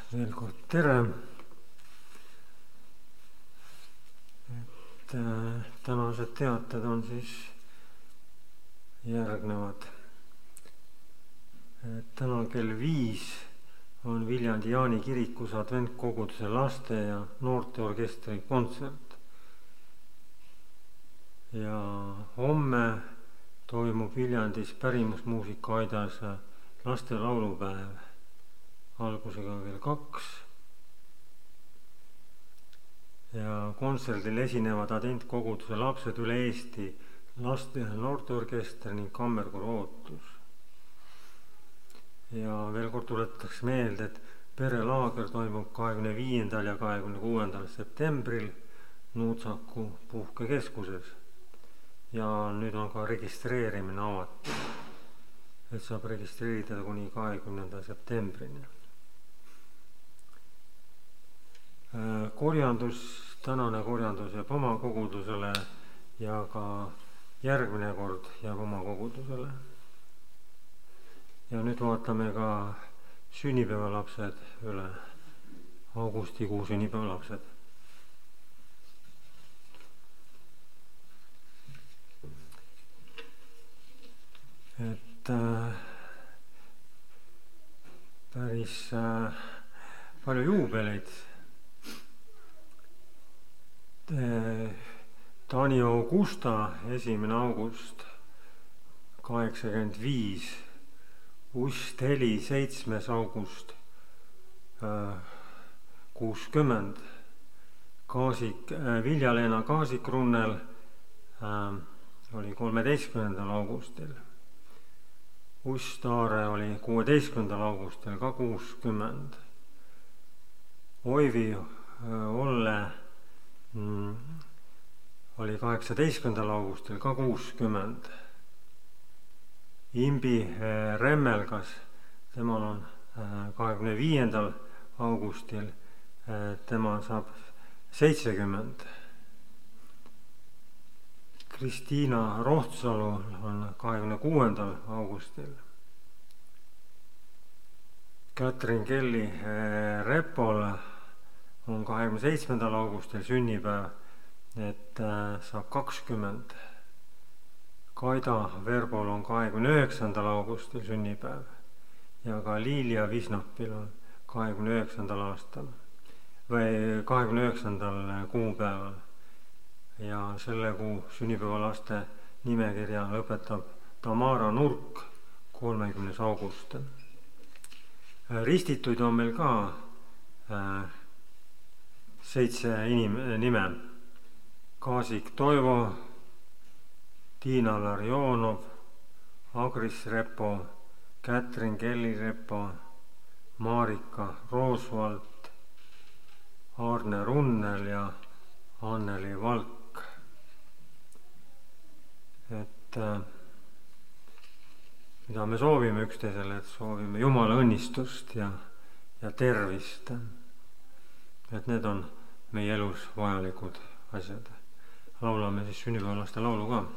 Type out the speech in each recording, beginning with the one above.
Veel kord tere. Tänased teated on siis järgnevad. Täna kell 5 on Viljandi Jaani kirikus adventkoguduse laste- ja noorteorkestri kontsert. Ja homme toimub Viljandis pärimusmuusika aidas laste laulupäev algusega kell 2. Ja kontserdil esinevad adventkoguduse lapsed üle Eesti, laste- ja noorteorkester ning kammerkoor Ootus. Ja veel kord tuletaks meelde, et perelaager toimub 25. ja 26. septembril Nuutsaku puhkekeskuses. Ja nüüd on ka registreerimine avatud, et saab registreerida kuni 20. septembrini. Tänane korjandus jääb oma kogudusele ja ka järgmine kord jääb oma kogudusele. Ja nüüd vaatame ka sünnipäevalapsed üle, augustikuu sünnipäevalapsed. Päris palju juubeleid. Taani Augusta 1. august 85, Ust Heli 7. august 60, Vilja-Leena Kaasik-Runnel oli 13. augustil, Ust-Aare oli 16. augustil ka 60, Oivi Olle oli 18. augustil ka 60. Imbi Remmelgas, temal on 25. augustil, tema saab 70. Kristiina Rohtsalu on 26. augustil. Katrin Kelly Repol on 27. augustil sünnipäev, et saab 20. Kaida Verbol on 29. augustil sünnipäev ja ka Liilia Visnapil on 29. aastal või 29. kuupäeval. Ja selle kuu sünnipäevalaste nimekirja lõpetab Tamara Nurk 30. august. Ristituid on meil ka 7 nime. Kaasik Toivo, Tiina Larionov, Agris Repo, Katrin Kelly Repo, Marika Roosvald, Arne Runnel ja Anneli Valk. Mida me soovime üksteisele, et soovime Jumala õnnistust ja tervist. Et need on meie elus vajalikud asjad. Laulame siis sünnipäevalaste laulu ka.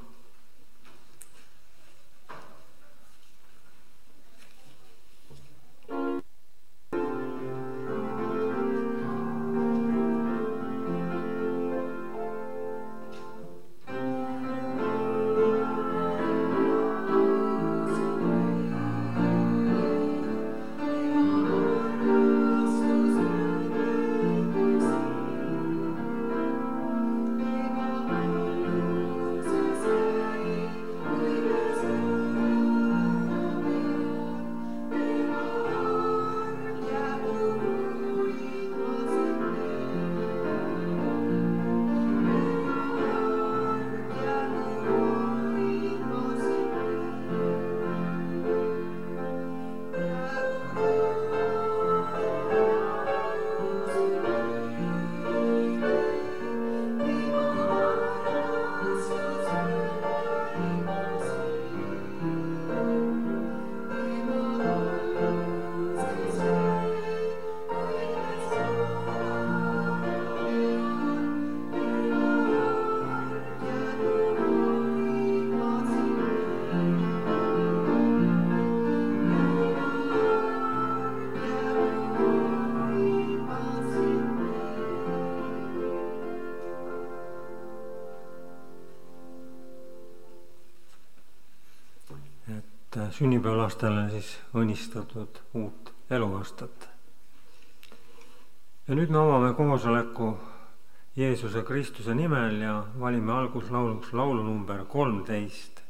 sünnipäevalastele siis õnnistatud uut eluaastat. Ja nüüd me avame koosoleku Jeesuse Kristuse nimel ja valime alguslauluks laulu number 13.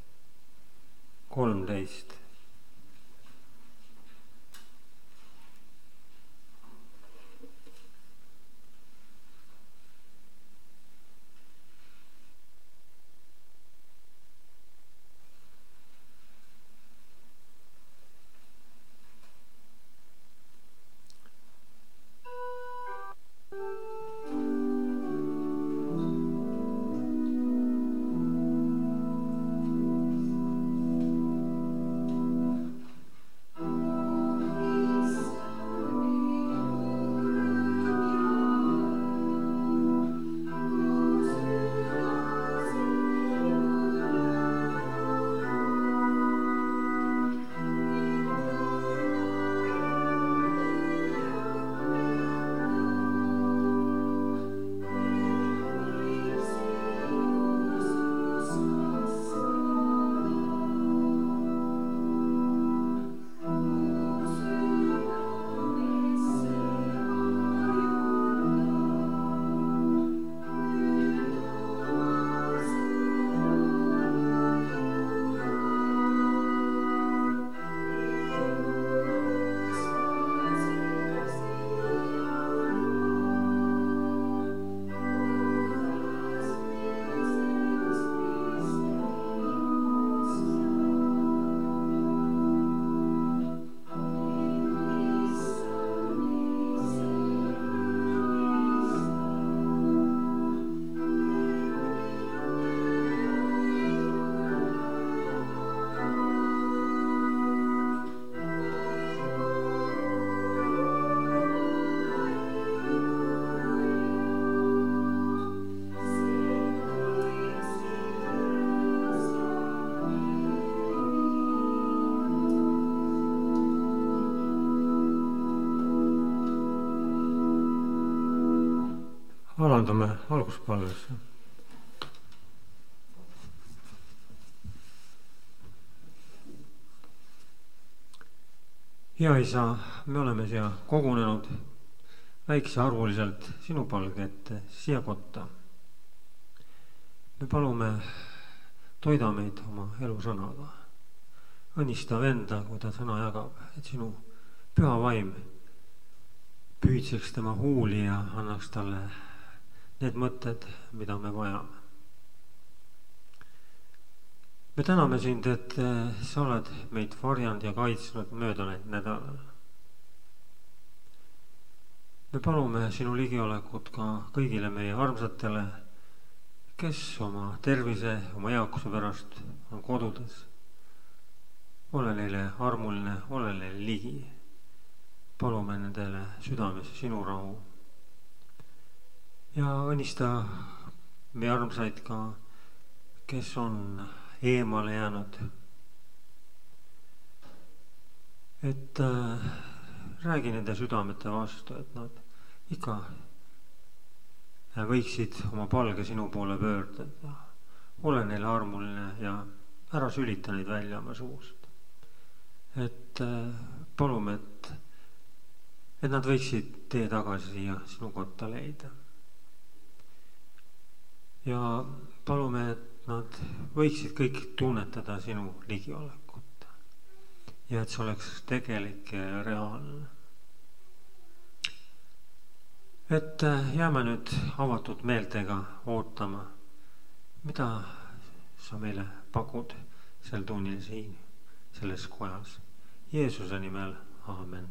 Alandume alguspalvesse. Hea Isa, me oleme siia kogunenud väiksearvuliselt sinu palge ette, siia kotta. Me palume, toida meid oma elusõnaga. Õnnista venda, kui ta sõna jagab, et sinu püha vaim püüdseks tema huuli ja annaks talle need mõtted, mida me vajame. Me täname sind, et sa oled meid varjanud ja kaitsnud möödunud nädalal. Me palume sinu ligiolekut ka kõigile meie armsatele, kes oma tervise, oma eakuse pärast on kodudes. Ole neile armuline, ole neile ligi. Palume nendele südames sinu rahu. Ja õnnista meie armsaid ka, kes on eemale jäänud. Et räägi nende südamete vastu, et nad ikka võiksid oma palge sinu poole pöörduda. Ole neile armuline ja ära sülita neid välja oma suust. Et palume, et nad võiksid tee tagasi siia sinu kotta leida. Ja palume, et nad võiksid kõik tunnetada sinu ligiolekut ja et see oleks tegelik ja reaalne. Et jääme nüüd avatud meeltega ootama, mida sa meile pakud sel tunnil siin, selles kojas. Jeesuse nimel, aamen.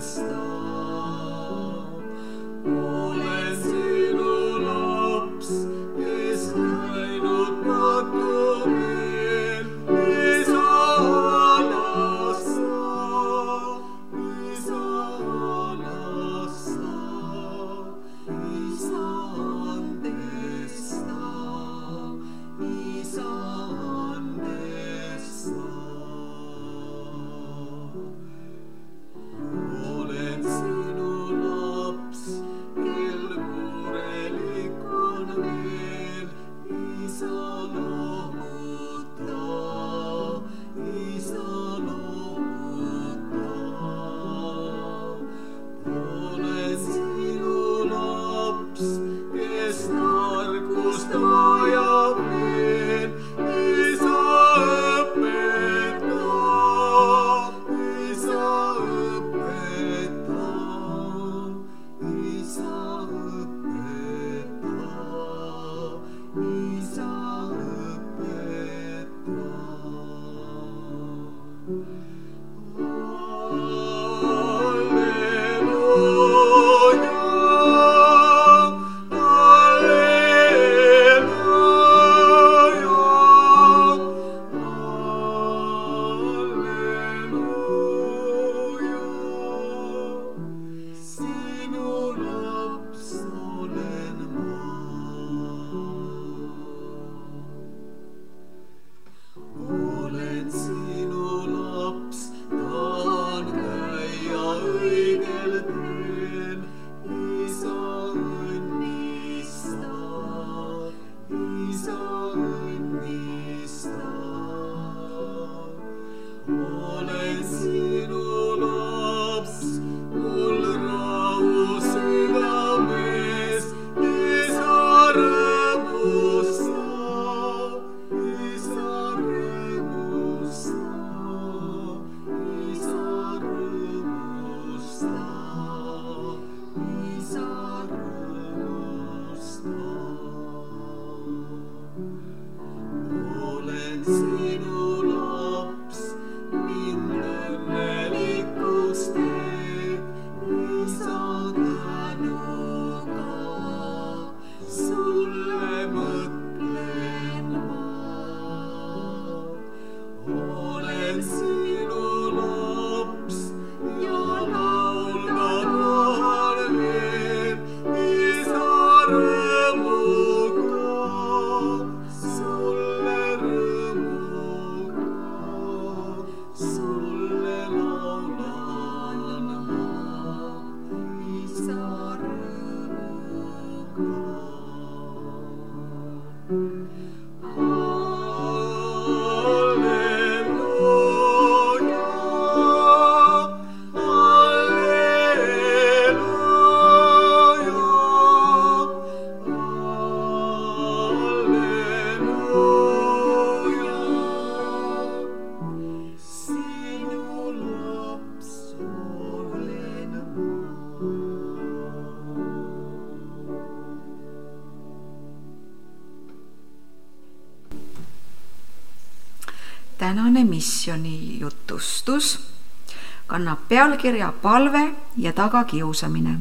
Tänane missiooni jutustus kannab pealkirja Palve ja tagakiusamine.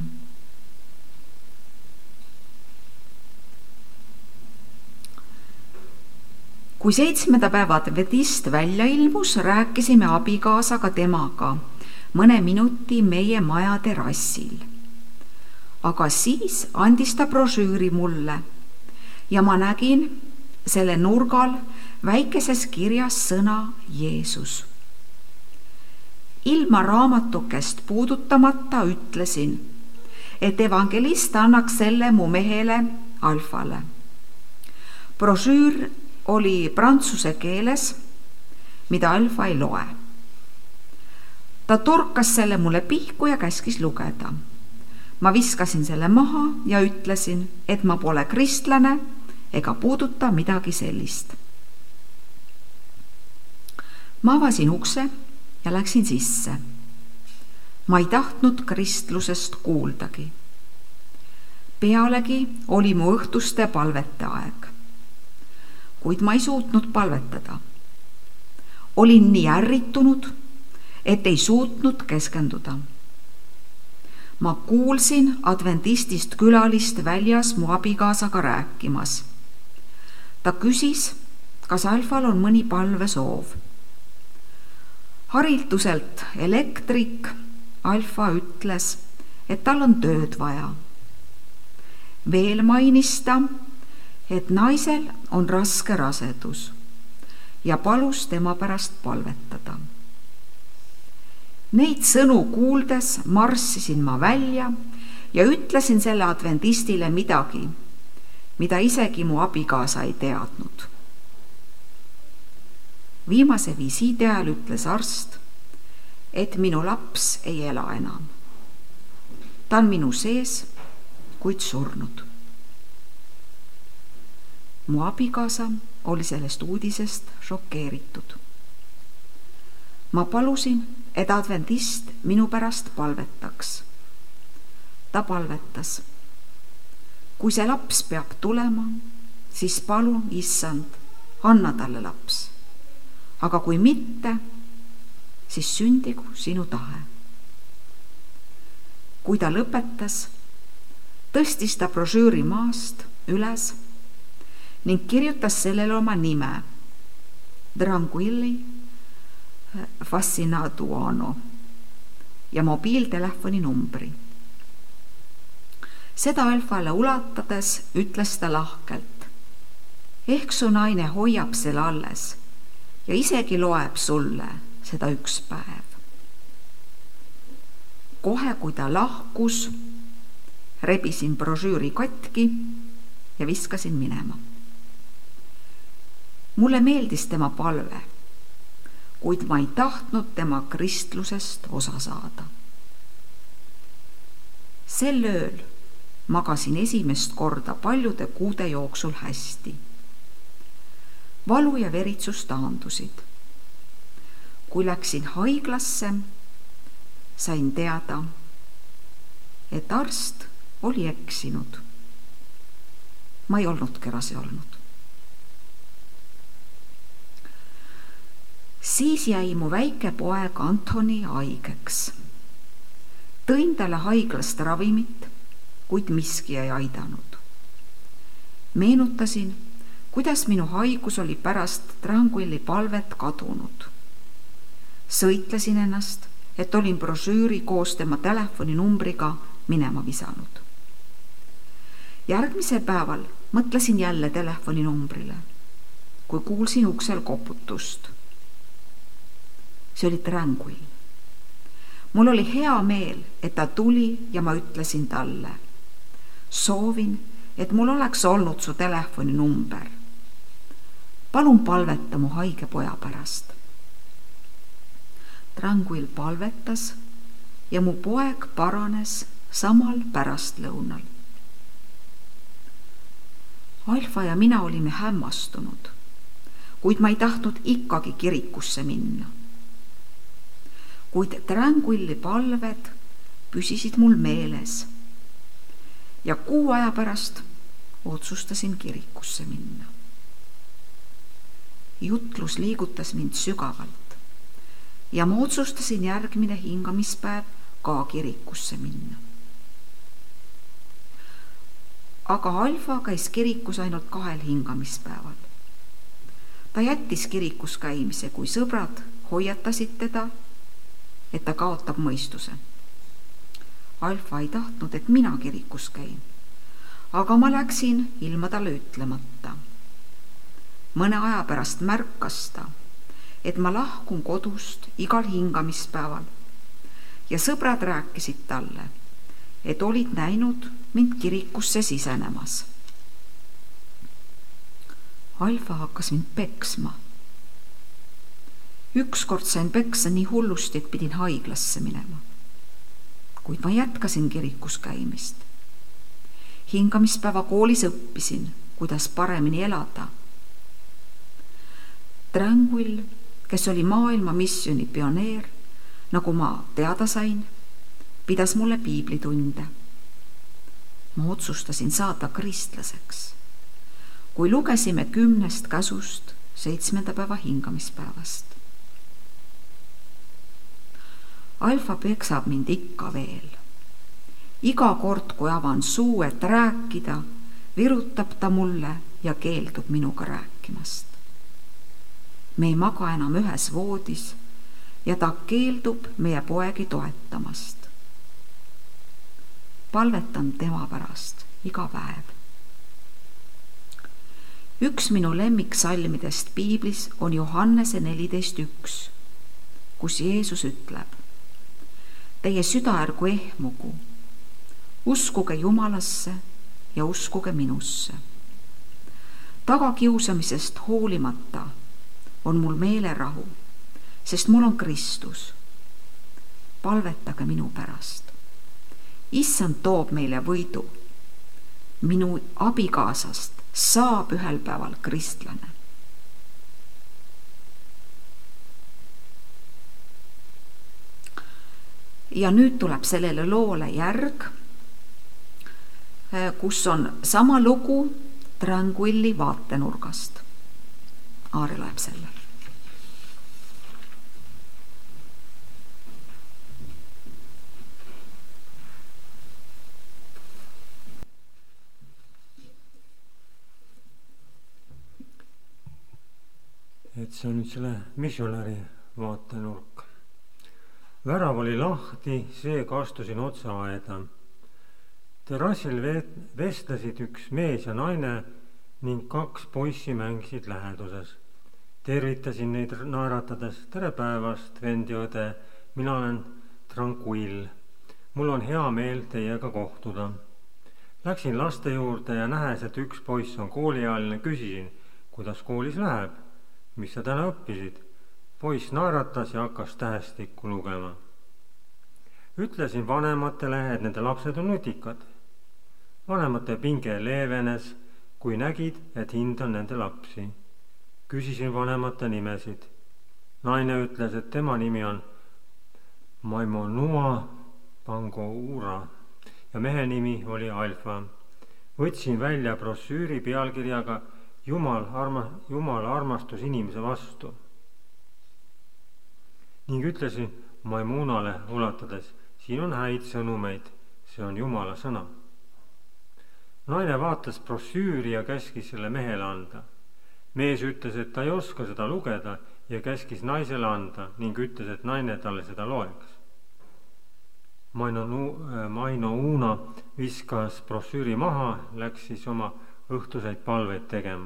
Kui 7. päeva adventist välja ilmus, rääkisime abikaasaga temaga mõne minuti meie maja terrassil. Aga siis andis ta brošüüri mulle ja ma nägin selle nurgal väikeses kirjas sõna Jeesus. Ilma raamatukest puudutamata ütlesin, et evangelist annaks selle mu mehele Alfale. Brošüür oli prantsuse keeles, mida Alfa ei loe. Ta torkas selle mulle pihku ja käskis lugeda. Ma viskasin selle maha ja ütlesin, et ma pole kristlane ega puuduta midagi sellist. Ma avasin ukse ja läksin sisse. Ma ei tahtnud kristlusest kuuldagi. Pealegi oli mu õhtuste palvete aeg. Kuid ma ei suutnud palvetada. Olin nii ärritunud, et ei suutnud keskenduda. ma kuulsin adventistist külalist väljas mu abikaasaga rääkimas. Ta küsis, kas Alfal on mõni palvesoov. Harituselt elektrik Alfa ütles, et tal on tööd vaja. Veel mainis ta, et naisel on raske rasedus ja palus tema pärast palvetada. Neid sõnu kuuldes marssisin ma välja ja ütlesin selle adventistile midagi, mida isegi mu abikaasa ei teadnud. Viimase visiidi ajal ütles arst, et minu laps ei ela enam. Ta on minu sees, kuid surnud. Mu abikaasa oli sellest uudisest šokeeritud. Ma palusin, et adventist minu pärast palvetaks. Ta palvetas. Kui see laps peab tulema, siis palun, issand, anna talle laps. Aga kui mitte, siis sündigu sinu tahe. Kui ta lõpetas, tõstis ta brošüüri maast üles ning kirjutas sellele oma nime Tranquilli Fascinaduano ja mobiiltelefoni numbri. Seda Alfale ulatades ütles ta lahkelt. Ehk su naine hoiab selle alles ja isegi loeb sulle seda üks päev. Kohe kui ta lahkus, rebisin brošüüri katki ja viskasin minema. Mulle meeldis tema palve, kuid ma ei tahtnud tema kristlusest osa saada. Sel ööl magasin esimest korda paljude kuude jooksul hästi. Valu ja veritsus taandusid. Kui läksin haiglasse, sain teada, et arst oli eksinud. Ma ei olnudki rase olnud. Siis jäi mu väike poeg Antoni haigeks. Tõin talle haiglast ravimit, kuid miski ei aidanud. Meenutasin, kuidas minu haigus oli pärast Tranquilli palvet kadunud. Sõitlesin ennast, et olin brošüüri koos tema telefoninumbriga minema visanud. Järgmisel päeval mõtlesin jälle telefoninumbrile, kui kuulsin uksel koputust. See oli Tranquill. Mul oli hea meel, et ta tuli ja ma ütlesin talle. Soovin, et mul oleks olnud su telefoninumber. Palun palveta mu haige poja pärast. Tranquill palvetas ja mu poeg paranes samal pärastlõunal. Alfa ja mina olime hämmastunud, kuid ma ei tahtnud ikkagi kirikusse minna. Kuid Tranquilli palved püsisid mul meeles ja 6 aja pärast otsustasin kirikusse minna. Jutlus liigutas mind sügavalt ja ma otsustasin järgmine hingamispäev ka kirikusse minna. Aga Alfa käis kirikus ainult 2 hingamispäeval. Ta jättis kirikus käimise, kui sõbrad hoiatasid teda, et ta kaotab mõistuse. Alfa ei tahtnud, et mina kirikus käin, aga ma läksin ilma talle ütlemata. Mõne aja pärast märkas ta, et ma lahkun kodust igal hingamispäeval ja sõbrad rääkisid talle, et olid näinud mind kirikusse sisenemas. Alfa hakkas mind peksma. Ükskord sain peksa nii hullusti, et pidin haiglasse minema. Kuid ma jätkasin kirikus käimist. Hingamispäeva koolis õppisin, kuidas paremini elada. Tranquill, kes oli maailma missiooni pioneer, nagu ma teada sain, pidas mulle piiblitunde. Ma otsustasin saada kristlaseks, kui lugesime 10 käsust 7. päeva hingamispäevast. Alfa peksab mind ikka veel iga kord, kui avan suu, et rääkida, virutab ta mulle ja keeldub minuga rääkimast. Me ei maga enam ühes voodis ja ta keeldub meie poegi toetamast. Palvetan tema pärast iga päev. Üks minu lemmiksalmidest piiblis on Johannese 14:1, kus Jeesus ütleb: teie süda ärgu ehmugu, uskuge Jumalasse ja uskuge minusse. Tagakiusamisest hoolimata on mul meelerahu, sest mul on Kristus. Palvetage minu pärast. Issand toob meile võidu. Minu abikaasast saab ühel päeval kristlane. Ja nüüd tuleb sellele loole järg, kus on sama lugu Tranquilli vaatenurgast. Aare loeb selle. Et see on nüüd selle missionäri vaatenurk. Värav oli lahti, seega astusin otsa aeda. Terrassil vestlesid üks mees ja naine ning 2 poissi mängisid läheduses. Tervitasin neid naeratades: tere päevast, vend ja õde, mina olen Tranquill. Mul on hea meel teiega kohtuda. Läksin laste juurde ja nähes, et üks poiss on kooliealine, küsisin, kuidas koolis läheb. Mis sa täna õppisid? Poiss naeratas ja hakkas tähestikku lugema. Ütlesin vanematele, et nende lapsed on nutikad. Vanemate pinge leevenes, kui nägid, et hindan nende lapsi. Küsisin vanemate nimesid. Naine ütles, et tema nimi on Maimonua Pangoura ja mehe nimi oli Alfa. Võtsin välja brossüüri pealkirjaga Jumala armastus inimese vastu. Ning ütlesin Maimunale ulatades: siin on häid sõnumeid, see on Jumala sõna. Naine vaatas brossüüri ja käskis selle mehele anda. Mees ütles, et ta ei oska seda lugeda ja käskis naisele anda ning ütles, et naine talle seda loeks. Mainouna viskas brossüüri maha, läks siis oma õhtuseid palveid tegema.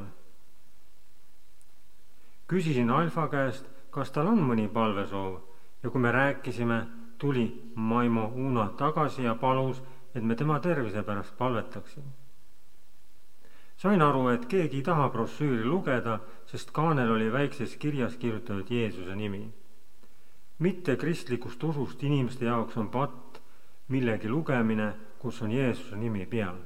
Küsisin Alfa käest, kas tal on mõni palvesoov, ja kui me rääkisime, tuli Maimouna tagasi ja palus, et me tema tervise pärast palvetaksime. Sain aru, et keegi ei taha brossüüri lugeda, sest kaanel oli väikses kirjas kirjutatud Jeesuse nimi. Mitte kristlikust usust inimeste jaoks on patt millegi lugemine, kus on Jeesuse nimi peal.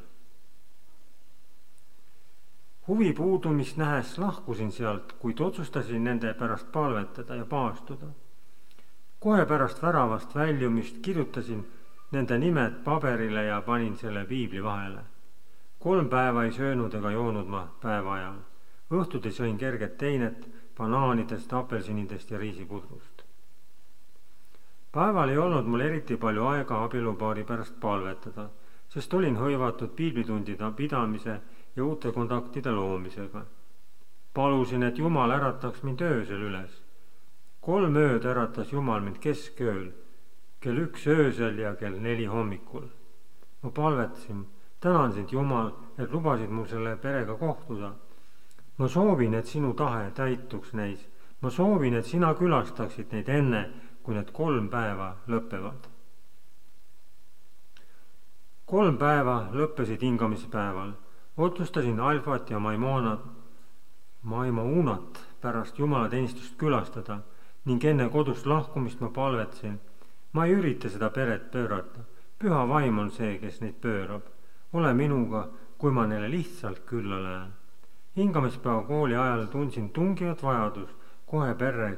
Huvi puudumist nähes lahkusin sealt, kuid otsustasin nende pärast palvetada ja paastuda. Kohe pärast väravast väljumist kirjutasin nende nimed paberile ja panin selle piibli vahele. 3 päeva ei söönud ega joonud ma päeva ajal. Õhtuti sõin kerget teinet banaanidest, apelsinidest ja riisipudrust. Päeval ei olnud mul eriti palju aega abielupaari pärast palvetada, sest olin hõivatud piiblitundide pidamise ja uute kontaktide loomisega. Palusin, et Jumal ärataks mind öösel üles. 3 ööd äratas Jumal mind keskööl, kell 1 öösel ja kell 4 hommikul. Ma palvetasin: tänan sind, Jumal, et lubasid mul selle perega kohtuda. Ma soovin, et sinu tahe täituks neis. Ma soovin, et sina külastaksid neid enne, kui need 3 päeva lõppevad. 3 päeva lõppesid hingamispäeval. Otsustasin Alfat ja Maimonat pärast jumalateenistust külastada ning enne kodust lahkumist ma palvetasin: ma ei ürita seda peret pöörata. Püha vaim on see, kes neid pöörab. Ole minuga, kui ma neile lihtsalt külla lähen. Hingamispäeva kooli ajal tundsin tungivat vajadust kohe perre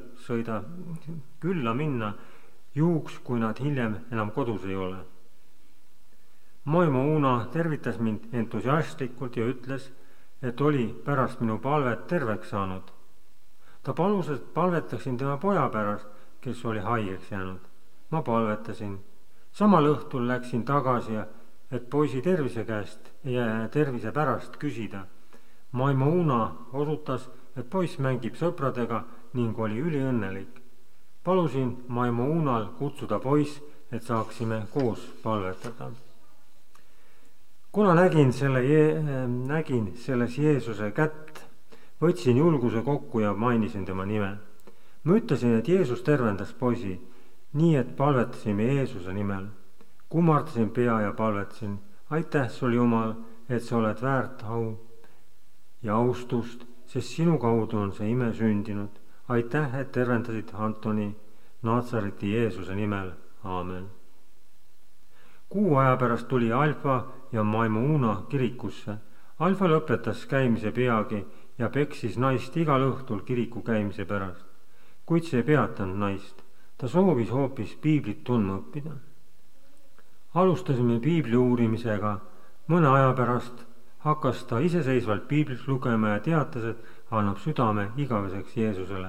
külla minna, juhuks kui nad hiljem enam kodus ei ole. Maimouna tervitas mind entusiastlikult ja ütles, et oli pärast minu palvet terveks saanud. Ta palus, et palvetaksin tema poja pärast, kes oli haigeks jäänud. Ma palvetasin. Samal õhtul läksin tagasi, et poisi tervise käest ja tervise pärast küsida. Maimuuna osutas, et poiss mängib sõpradega ning oli üliõnnelik. Palusin Maimuunal kutsuda poiss, et saaksime koos palvetada. Kuna nägin selles Jeesuse kätt, võtsin julguse kokku ja mainisin tema nime. Ma ütlesin, et Jeesus tervendas poisi, nii et palvetasime Jeesuse nimel. Kummardasin pea ja palvetasin, aitäh sulle Jumal, et sa oled väärt au ja austust, sest sinu kaudu on see ime sündinud. Aitäh, et tervendasid Antoni Natsareti Jeesuse nimel. Aamen. 6 aja pärast tuli Alfa ja Maimuuna kirikusse. Alfa lõpetas käimise peagi ja peksis naist igal õhtul kiriku käimise pärast. Kuid see ei peatanud naist. Ta soovis hoopis piiblit tundma õppida. Alustasime piibli uurimisega. Mõne aja pärast hakkas ta iseseisvalt piiblit lugema ja teatas, et annab südame igaveseks Jeesusele.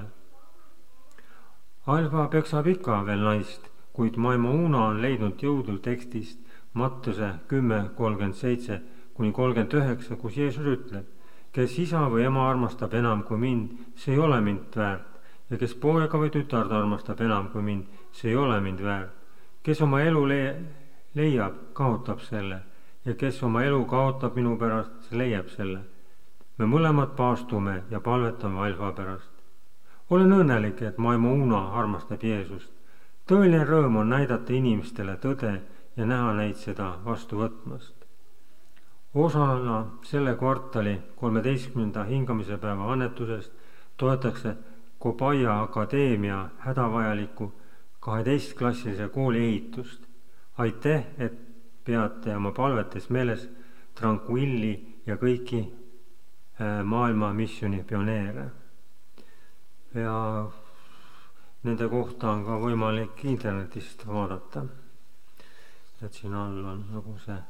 Alfa peksab ikka veel naist, kuid Maimuuna on leidnud jõudul tekstist Mattuse 10:37-39, kus Jeesus ütleb, kes isa või ema armastab enam kui mind, see ei ole mind väärt, ja kes poega või tütard armastab enam kui mind, see ei ole mind väärt. Kes oma elu leiab, kaotab selle, ja kes oma elu kaotab minu pärast, see leiab selle. Me mõlemad paastume ja palvetame Alfa pärast. Olen õnnelik, et Maimuuna armastab Jeesust. Tõeline rõõm on näidata inimestele tõde ja näha neid seda vastu võtmast. Osana selle kvartali 13. hingamise päeva annetusest toetakse Kobaia Akadeemia hädavajaliku 12-klassilise kooli ehitust. Aitäh, et peate oma palvetes meeles Tranquilli ja kõiki maailma missiooni pioneere. Ja nende kohta on ka võimalik internetist vaadata. Et siin all on nagu see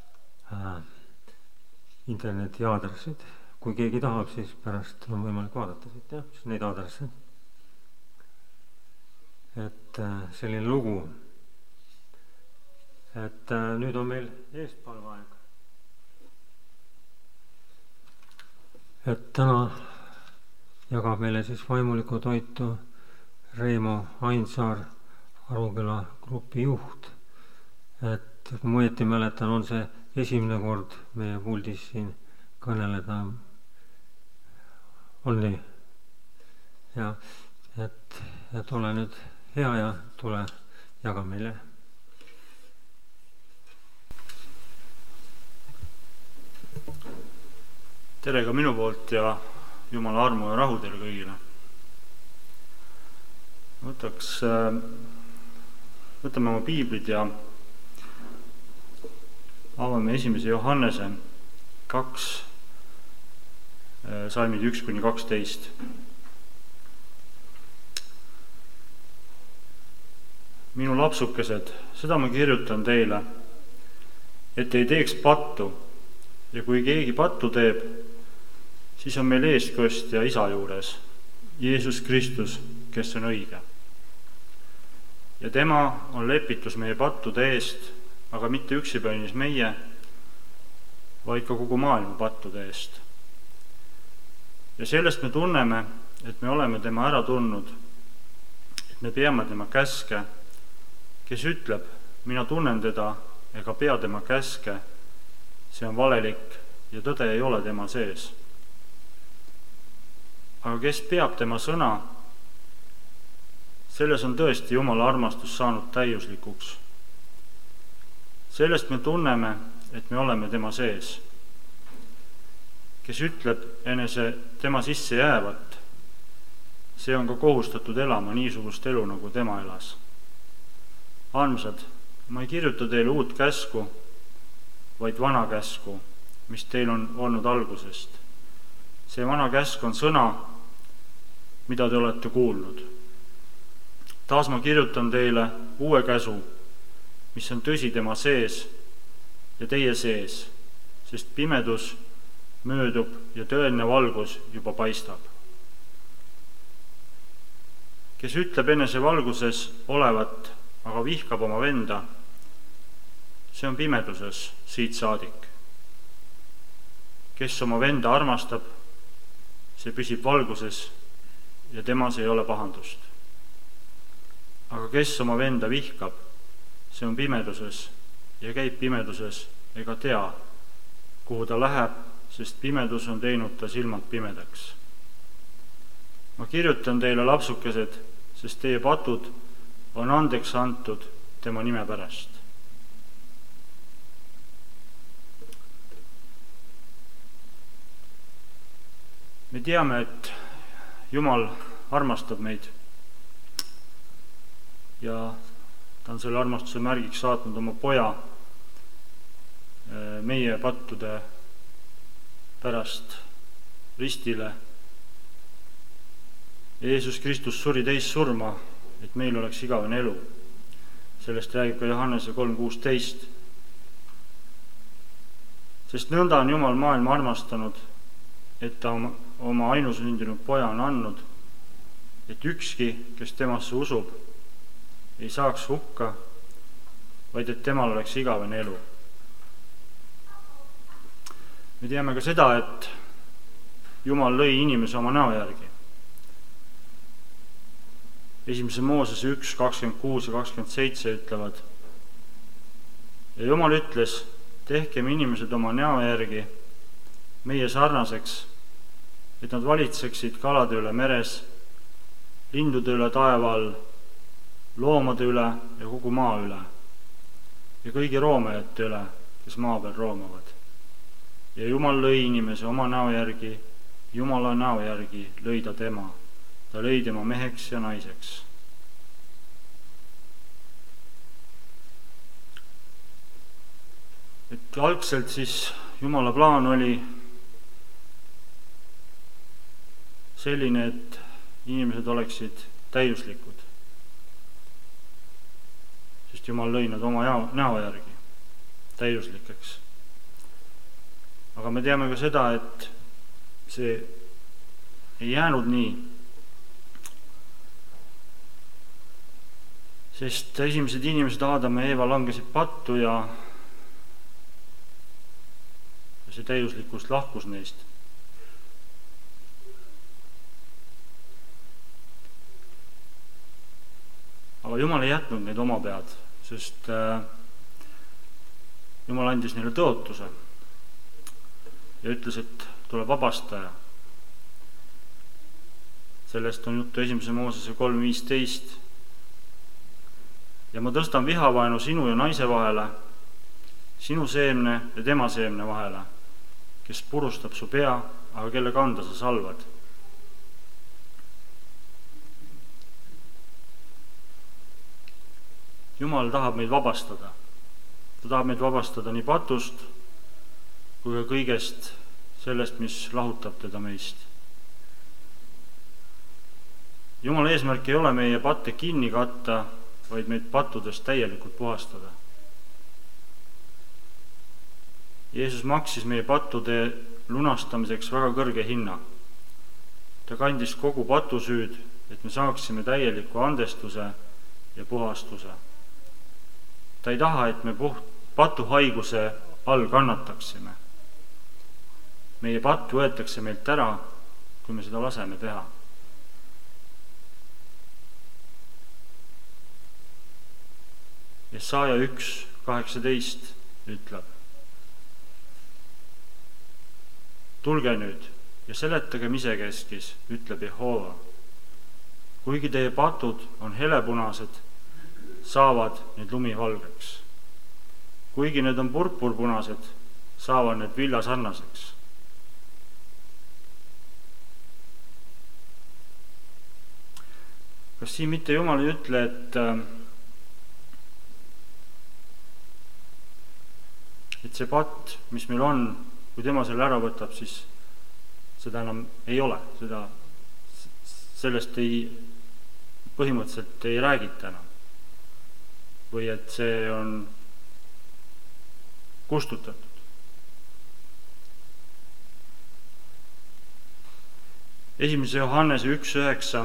interneti aadressid. Kui keegi tahab, siis pärast on võimalik vaadata siit, neid aadresse. Et selline lugu. Et nüüd on meil eestpalveaeg. Et täna jagab meile siis vaimulikku toitu Reimo Ainsaar, Aruküla grupi juht. Et kui ma õieti mäletan, on see esimene kord meie puldis siin kõneleda. On nii? Ja, et ole nüüd hea ja tule jaga meile. Tere ka minu poolt ja Jumala armu ja rahu teile kõigile. Võtame oma piiblid ja avame 1. Johannese 2, salmid 1-12. Minu lapsukesed, seda ma kirjutan teile, et ei teeks pattu, ja kui keegi pattu teeb, siis on meil eestkostja isa juures, Jeesus Kristus, kes on õige. Ja tema on lepitus meie pattude eest, aga mitte üksipainis meie, vaid ka kogu maailma pattude eest. Ja sellest me tunneme, et me oleme tema ära tundnud, et me peame tema käske, kes ütleb, mina tunnen teda ega pea tema käske, see on valelik ja tõde ei ole tema sees. Aga kes peab tema sõna, selles on tõesti Jumala armastus saanud täiuslikuks. Sellest me tunneme, et me oleme tema sees. Kes ütleb enese tema sisse jäävat, see on ka kohustatud elama niisugust elu, nagu tema elas. Armsad, ma ei kirjuta teile uut käsku, vaid vana käsku, mis teil on olnud algusest. See vana käsk on sõna, mida te olete kuulnud. Taas ma kirjutan teile uue käsu, mis on tõsi tema sees ja teie sees, sest pimedus möödub ja tõeline valgus juba paistab. Kes ütleb enese valguses olevat, aga vihkab oma venda, see on pimeduses siit saadik. Kes oma venda armastab, see püsib valguses ja temas ei ole pahandust. Aga kes oma venda vihkab, see on pimeduses ja käib pimeduses ega tea, kuhu ta läheb, sest pimedus on teinud ta silmad pimedaks. Ma kirjutan teile, lapsukesed, sest teie patud on andeks antud tema nime pärast. Me teame, et Jumal armastab meid ja ta on selle armastuse märgiks saatnud oma poja meie pattude pärast ristile. Jeesus Kristus suri teist surma, et meil oleks igavene elu. Sellest räägib ka Johannese 3:16. Sest nõnda on Jumal maailma armastanud, et ta oma ainusündinud poja on andnud, et ükski, kes temasse usub, ei saaks hukka, vaid et temal oleks igavene elu. Me teame ka seda, et Jumal lõi inimese oma näo järgi. 1. Moosese 1:26 ja 27 ütlevad: ja Jumal ütles, tehkem inimesed oma näo järgi meie sarnaseks, et nad valitseksid kalade üle meres, lindude üle taeva all, loomade üle ja kogu maa üle ja kõigi roomajate üle, kes maa peal roomavad. Ja Jumal lõi inimese oma näo järgi, Jumala näo järgi lõi ta tema. Ta lõi tema meheks ja naiseks. Et algselt siis Jumala plaan oli selline, et inimesed oleksid täiuslikud. Sest Jumal lõi nad oma näo järgi täiuslikeks. Aga me teame ka seda, et see ei jäänud nii. Sest esimesed inimesed, Aadam ja Eeva, langesid pattu ja see täiuslikkus lahkus neist. Aga Jumal ei jätnud neid oma pead, sest Jumal andis neile tõotuse ja ütles, et tuleb vabastaja. Sellest on juttu 1. Moosese 3:15. Ja ma tõstan vihavaenu sinu ja naise vahele, sinu seemne ja tema seemne vahele, kes purustab su pea, aga kelle kanda sa salvad. Jumal tahab meid vabastada. Ta tahab meid vabastada nii patust kui ka kõigest sellest, mis lahutab teda meist. Jumala eesmärk ei ole meie patte kinni katta, vaid meid pattudest täielikult puhastada. Jeesus maksis meie pattude lunastamiseks väga kõrge hinna. Ta kandis kogu patusüüd, et me saaksime täieliku andestuse ja puhastuse. Ta ei taha, et me patuhaiguse all kannataksime. Meie patt võetakse meilt ära, kui me seda laseme teha. Jesaja 1:18 ütleb: tulge nüüd ja seletagem isekeskis, ütleb Jehova. Kuigi teie patud on helepunased, saavad need lumivalgeks. Kuigi need on purpurpunased, saavad need villasarnaseks. Kas siin mitte Jumal ei ütle, et see patt, mis meil on, kui tema selle ära võtab, siis seda enam ei ole. Sellest põhimõtteliselt ei räägita enam. Või et see on kustutatud. Esimese Johannese 1:9: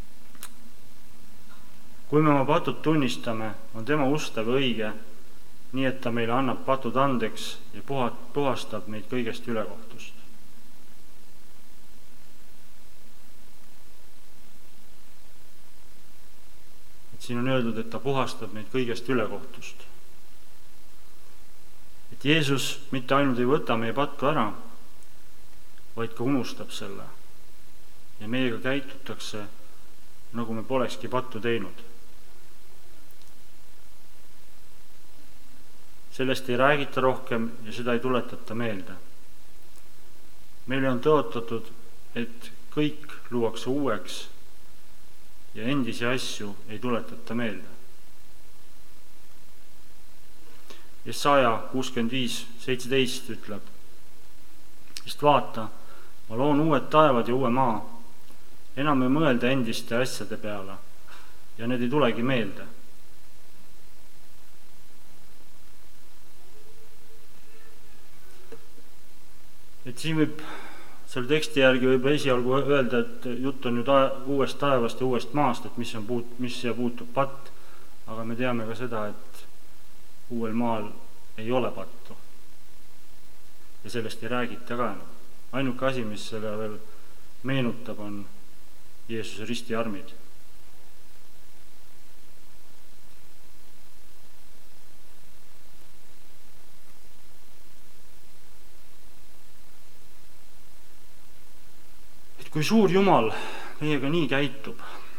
kui me oma patud tunnistame, on tema ustav õige nii et ta meile annab patud andeks ja puhastab meid kõigest ülekohtust. Siin on öeldud, et ta puhastab meid kõigest ülekohtust. Et Jeesus mitte ainult ei võta meie pattu ära, vaid ka unustab selle. Ja meiega käitutakse, nagu me polekski pattu teinud. Sellest ei räägita rohkem ja seda ei tuletata meelde. Meile on tõotatud, et kõik luuakse uueks ja endisi asju ei tuletata meelde. Jesaja 65:17 ütleb, sest vaata, ma loon uued taevad ja uue maa, enam ei mõelda endiste asjade peale ja need ei tulegi meelde. Et siin võib, selle teksti järgi võib esialgu öelda, et jutt on nüüd uuest taevast ja uuest maast, et mis siia puutub patt, aga me teame ka seda, et uuel maal ei ole pattu. Ja sellest ei räägita ka enam. Ainuke asi, mis selle veel meenutab, on Jeesuse ristiarmid. Kui suur Jumal meiega nii käitub,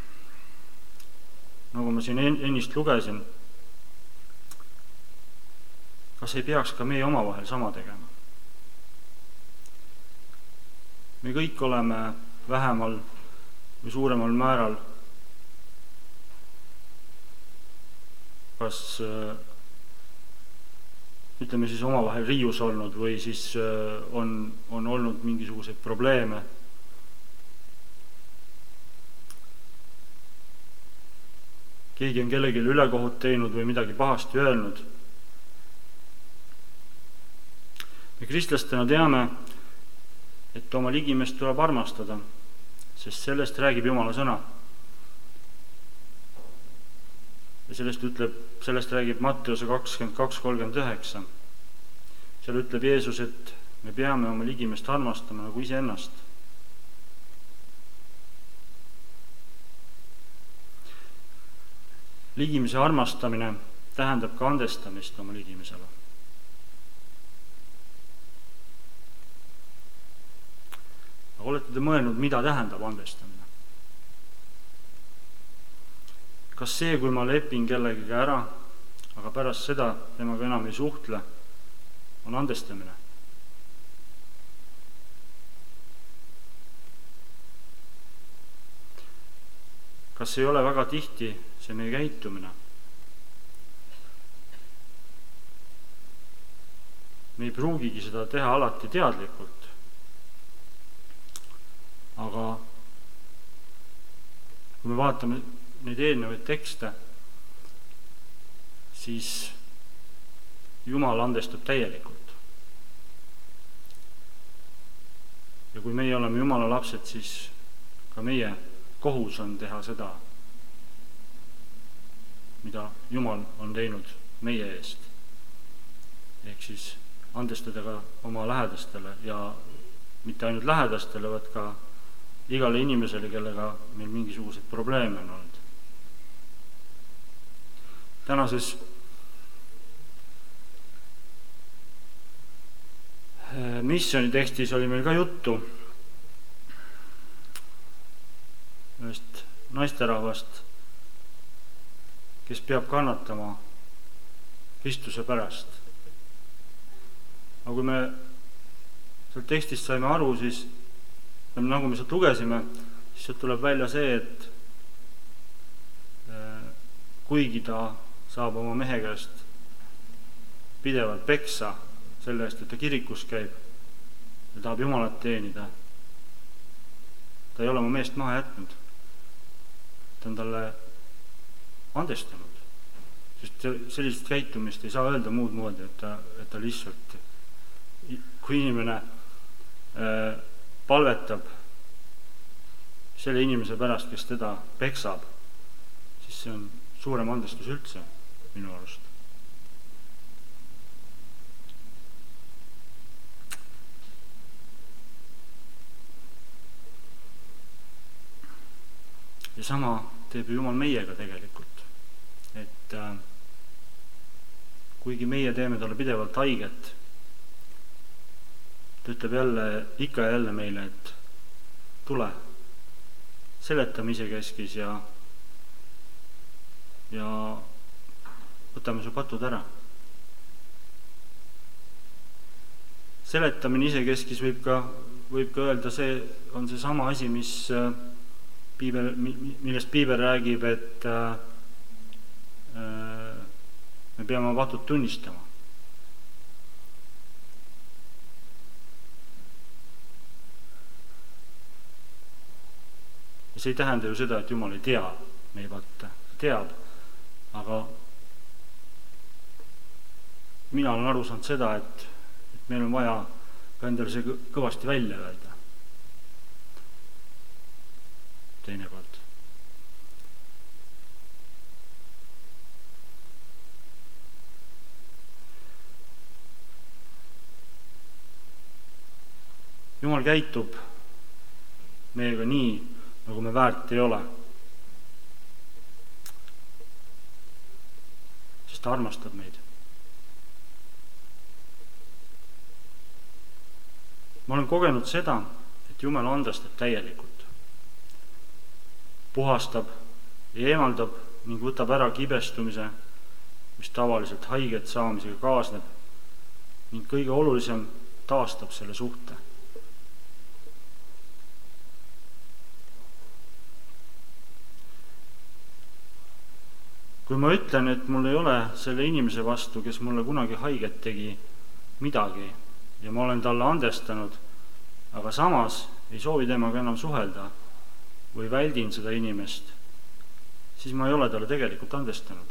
nagu ma siin ennist lugesin, kas ei peaks ka meie omavahel sama tegema? Me kõik oleme vähemal või suuremal määral kas ütleme siis omavahel riius olnud või siis on olnud mingisuguseid probleeme. Keegi on kellelegi ülekohut teinud või midagi pahasti öelnud. Me kristlastena teame, et oma ligimest tuleb armastada, sest sellest räägib Jumala sõna. Ja sellest räägib Matteuse 22:39. Seal ütleb Jeesus, et me peame oma ligimest armastama nagu iseennast. Ligimise armastamine tähendab ka andestamist oma ligimisele. Aga olete te mõelnud, mida tähendab andestamine? Kas see, kui ma lepin kellegiga ära, aga pärast seda temaga enam ei suhtle, on andestamine? Kas ei ole väga tihti see meie käitumine? Me ei pruugigi seda teha alati teadlikult. Aga kui me vaatame neid eelnevaid tekste, siis Jumal andestab täielikult. Ja kui meie oleme Jumala lapsed, siis ka meie kohus on teha seda, mida Jumal on teinud meie eest. Ehk siis andestada ka oma lähedastele ja mitte ainult lähedastele, vaid ka igale inimesele, kellega meil mingisuguseid probleeme on olnud. Tänases missiooni tekstis oli meil ka juttu ühest naisterahvast, kes peab kannatama Kristuse pärast. Aga kui me sealt tekstist saime aru, siis nagu me sealt lugesime, siis sealt tuleb välja see, et kuigi ta saab oma mehe käest pidevalt peksa selle eest, et ta kirikus käib ja tahab Jumalat teenida, ta ei ole oma meest maha jätnud. Ta on talle andestanud. Sest sellist käitumist ei saa öelda muud moodi, et ta lihtsalt, kui inimene palvetab selle inimese pärast, kes teda peksab, siis see on suurem andestus üldse minu arust. sama teeb Jumal meiega tegelikult. Et kuigi meie teeme talle pidevalt haiget, ta ütleb ikka ja jälle meile, et tule, seletame isekeskis ja võtame su patud ära. Seletamine isekeskis võib ka öelda, see on see sama asi, millest Piibel räägib, et me peame patud tunnistama. Ja see ei tähenda ju seda, et Jumal ei tea meie patte, ta teab, aga mina olen aru saanud seda, et meil on vaja ka endale see kõvasti välja öelda. Teinekord. Jumal käitub meiega nii, nagu me väärt ei ole. Sest ta armastab meid. Ma olen kogenud seda, et Jumal andestab täielikult. Puhastab ja eemaldab ning võtab ära kibestumise, mis tavaliselt haiget saamisega kaasneb, ning kõige olulisem taastab selle suhte. Kui ma ütlen, et mul ei ole selle inimese vastu, kes mulle kunagi haiget tegi, midagi, ja ma olen talle andestanud, aga samas ei soovi temaga enam suhelda või väldin seda inimest, siis ma ei ole talle tegelikult andestanud.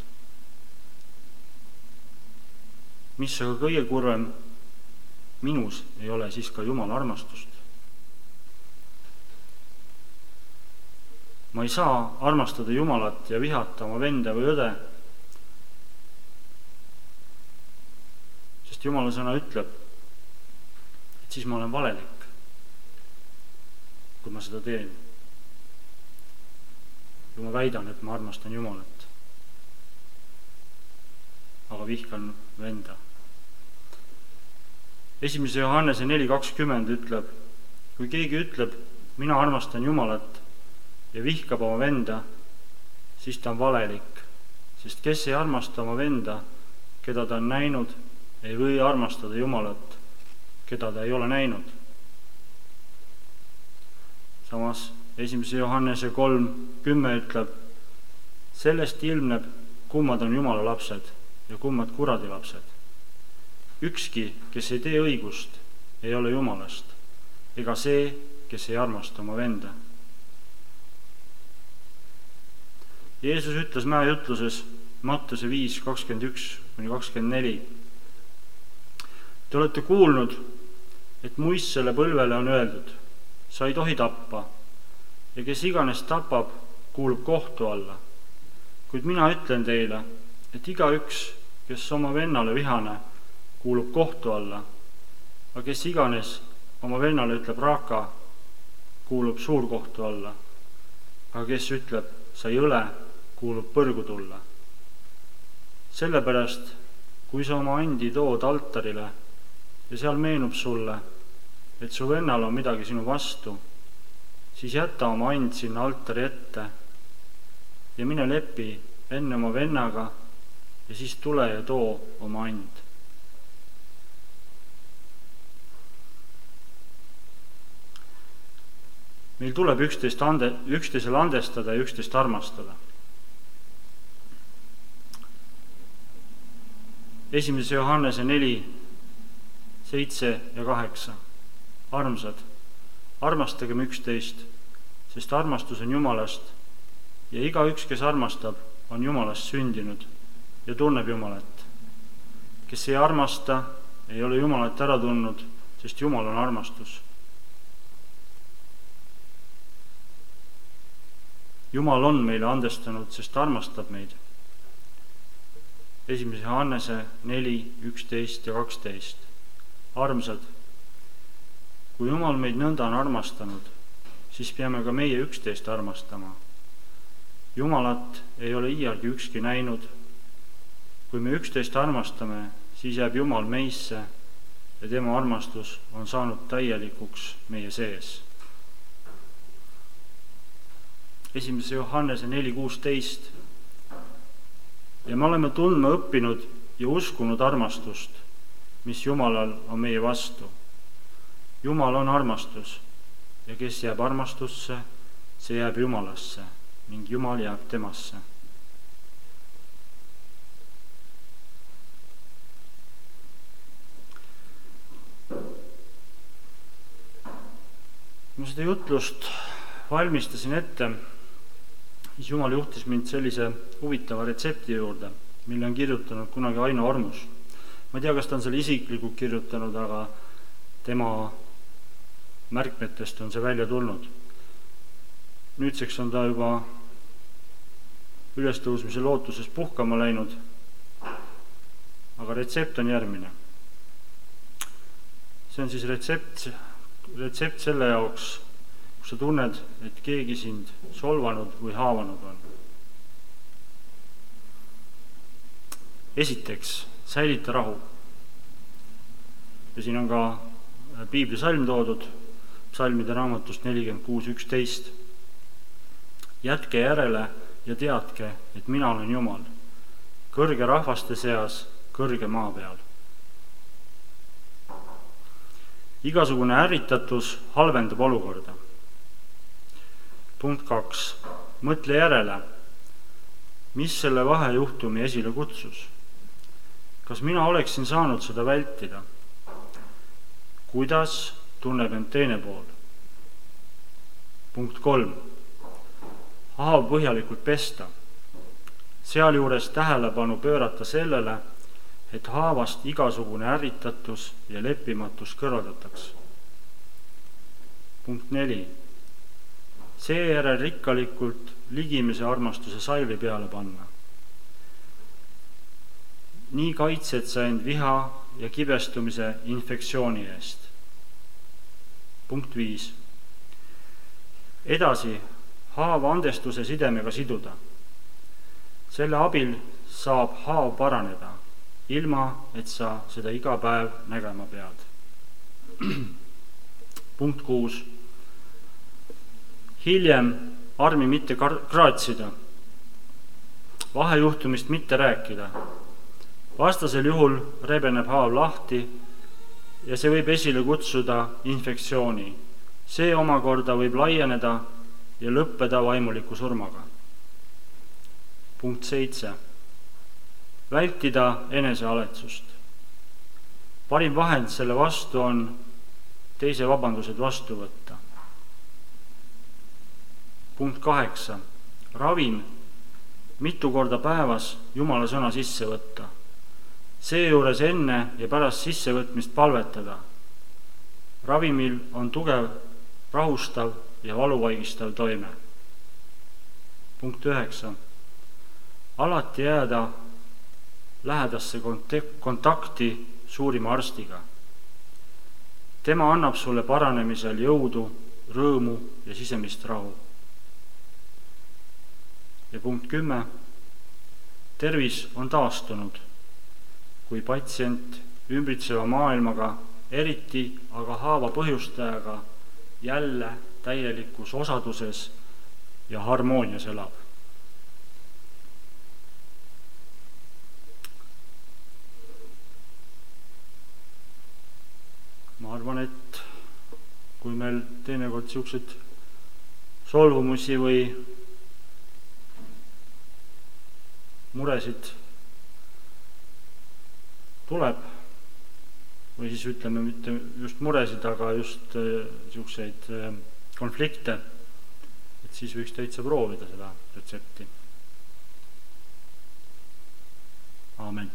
Mis aga kõige kurvem, minus ei ole siis ka Jumala armastust. Ma ei saa armastada Jumalat ja vihata oma venda või õde, sest Jumala sõna ütleb, et siis ma olen valelik, kui ma seda teen. Kui ma väidan, et ma armastan Jumalat, aga vihkan venda. 1. Johannese 4:20 ütleb, kui keegi ütleb, mina armastan Jumalat ja vihkab oma venda, siis ta on valelik, sest kes ei armasta oma venda, keda ta on näinud, ei või armastada Jumalat, keda ta ei ole näinud. Samas 1. Johannese 3:10 ütleb, sellest ilmneb, kummad on Jumala lapsed ja kummad kuradi lapsed. Ükski, kes ei tee õigust, ei ole Jumalast, ega see, kes ei armasta oma venda. Jeesus ütles mäejutluses Mattuse 5:21-24. Te olete kuulnud, et muistsele põlvele on öeldud, sa ei tohi tappa ja kes iganes tapab, kuulub kohtu alla. Kuid mina ütlen teile, et igaüks, kes oma vennale vihane, kuulub kohtu alla, aga kes iganes oma vennale ütleb raka, kuulub suurkohtu alla. Aga kes ütleb, sa ei õle, kuulub põrgu tulla. Sellepärast, kui sa oma andi tood altarile ja seal meenub sulle, et su vennal on midagi sinu vastu, siis jäta oma and sinna altari ette ja mine lepi enne oma vennaga ja siis tule ja too oma and. Meil tuleb üksteisele andestada ja üksteist armastada. 1. Johannese 4:7-8. Armsad, armastagem üksteist, sest armastus on Jumalast ja igaüks, kes armastab, on Jumalast sündinud ja tunneb Jumalat. Kes ei armasta, ei ole Jumalat ära tundnud, sest Jumal on armastus. Jumal on meile andestanud, sest armastab meid. 1. Johannese 4:11-12. Armsad, kui Jumal meid nõnda on armastanud, siis peame ka meie üksteist armastama. Jumalat ei ole iialgi ükski näinud. Kui me üksteist armastame, siis jääb Jumal meisse ja tema armastus on saanud täielikuks meie sees. 1. Johannese 4:16. Ja me oleme tundma õppinud ja uskunud armastust, mis Jumalal on meie vastu. Jumal on armastus ja kes jääb armastusse, see jääb Jumalasse ning Jumal jääb temasse. Ma seda jutlust valmistasin ette, siis Jumal juhtis mind sellise huvitava retsepti juurde, mille on kirjutanud kunagi Aino Armus. Ma ei tea, kas ta on selle isiklikult kirjutanud, aga tema märkmetest on see välja tulnud. Nüüdseks on ta juba ülestõusmise lootuses puhkama läinud, aga retsept on järgmine. See on siis retsept selle jaoks, kus sa tunned, et keegi sind solvanud või haavanud on. Esiteks, säilita rahu. Ja siin on ka piiblisalm toodud, psalmide raamatust 46:11. Jätke järele ja teadke, et mina olen Jumal, kõrge rahvaste seas, kõrge maa peal. Igasugune ärritatus halvendab olukorda. Punkt 2. Mõtle järele, mis selle vahejuhtumi esile kutsus. Kas mina oleksin saanud seda vältida? Kuidas tunneb end teine pool? Punkt 3. Haav põhjalikult pesta. Sealjuures tähelepanu pöörata sellele, et haavast igasugune ärritatus ja leppimatus kõrvaldataks. Punkt 4. Seejärel rikkalikult ligimise armastuse salvi peale panna. Nii kaitsed sa end viha ja kibestumise infektsiooni eest. Punkt 5. Edasi haava andestuse sidemega siduda. Selle abil saab haav paraneda, ilma et sa seda iga päev nägema pead. Punkt 6. Hiljem armi mitte kraatsida, vahejuhtumist mitte rääkida. Vastasel juhul rebeneb haav lahti ja see võib esile kutsuda infektsiooni. See omakorda võib laieneda ja lõppeda vaimuliku surmaga. Punkt 7. Vältida enesealetsust. Parim vahend selle vastu on teise vabandused vastu võtta. Punkt 8. Ravim mitu korda päevas Jumala sõna sisse võtta. Seejuures enne ja pärast sissevõtmist palvetada. Ravimil on tugev, rahustav ja valuvaigistav toime. Punkt 9. Alati jääda lähedasse kontakti suurima arstiga. Tema annab sulle paranemisel jõudu, rõõmu ja sisemist rahu. Ja punkt 10. Tervis on taastunud, kui patsient ümbritseva maailmaga, eriti aga haava põhjustajaga, jälle täielikus osaduses ja harmoonias elab. Ma arvan, et kui meil teinekord siuksed solvumusi või muresid tuleb, või siis ütleme mitte just muresid, aga just siukseid konflikte, et siis võiks täitsa proovida seda retsepti. Aamen.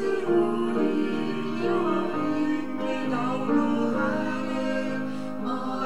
Ma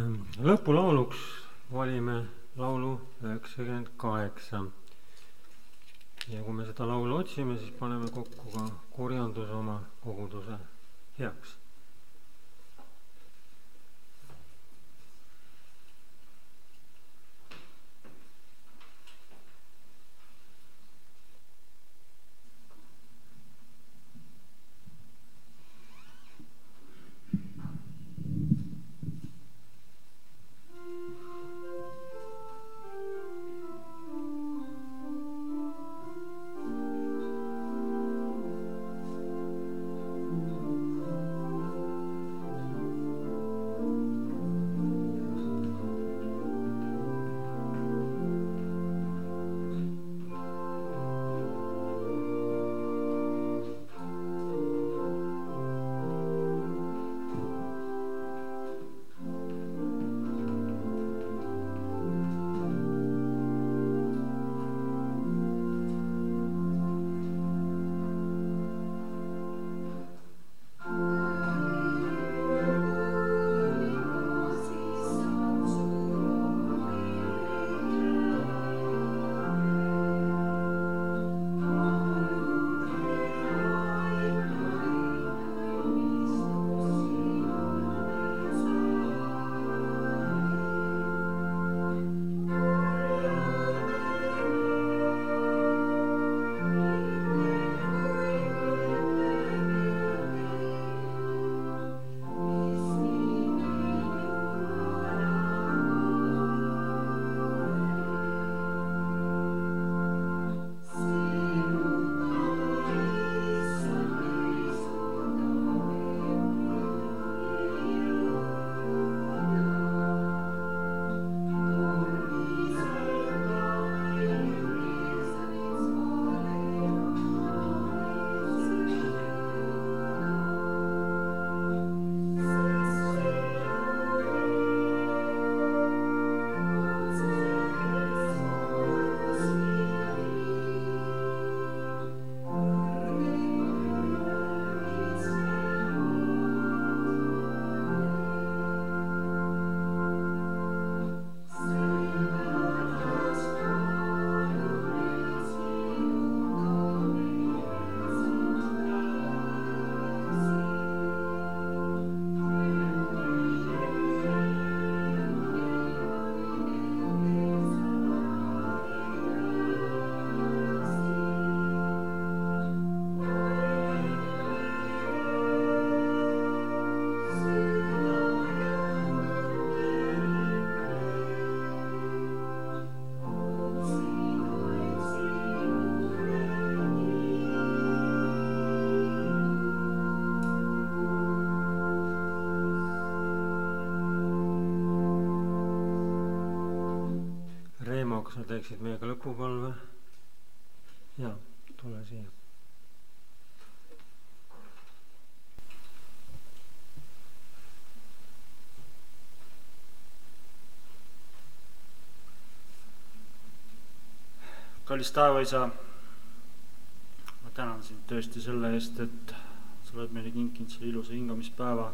Lõpulauluks valime laulu 98. Ja kui me seda laulu otsime, siis paneme kokku ka korjanduse oma koguduse heaks. Kas sa teeksid meiega lõpupalve? Jaa, tule siia. Kallis taevaisa, ma tänan sind tõesti selle eest, et sa oled meile kinkinud selle ilusa hingamispäeva.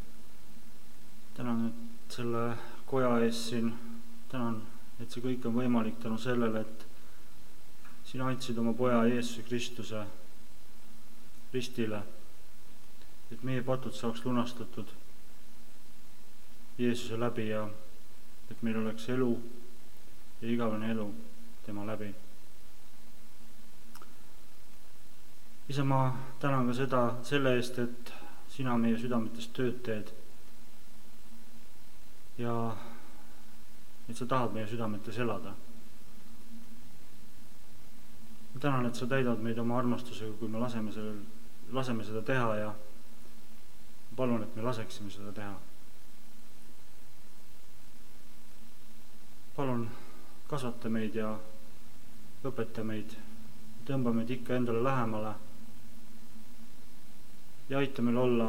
Tänan selle koja ees siin, tänan, et see kõik on võimalik tänu sellele, et sina andsid oma poja Jeesuse Kristuse ristile, et meie patud saaks lunastatud Jeesuse läbi ja et meil oleks elu ja igavene elu tema läbi. Isa, ma tänan ka selle eest, et sina meie südametes tööd teed ja et sa tahad meie südametes elada. Ma tänan, et sa täidad meid oma armastusega, kui me laseme seda teha ja palun, et me laseksime seda teha. Palun kasvata meid ja õpeta meid, tõmba meid ikka endale lähemale ja aita meil olla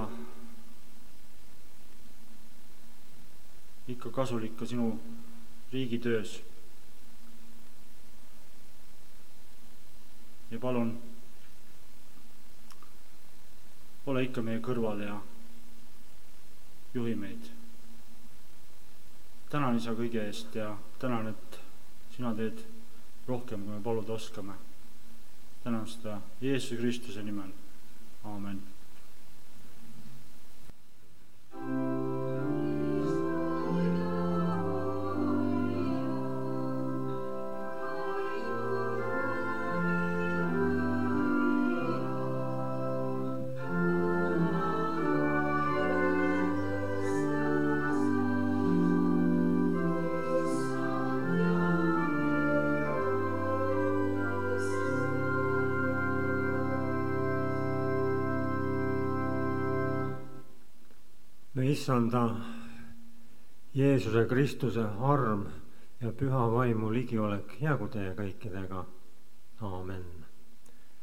ikka kasulik ka sinu riigitöös. Ja palun, ole ikka meie kõrval ja juhi meid. tänan, Isa, kõige eest ja tänan, et sina teed rohkem, kui me paluda oskame. Tänan seda Jeesuse Kristuse nimel. Aamen. me issanda Jeesuse Kristuse arm ja püha vaimu ligiolek jäägu teie kõikidega. Aamen.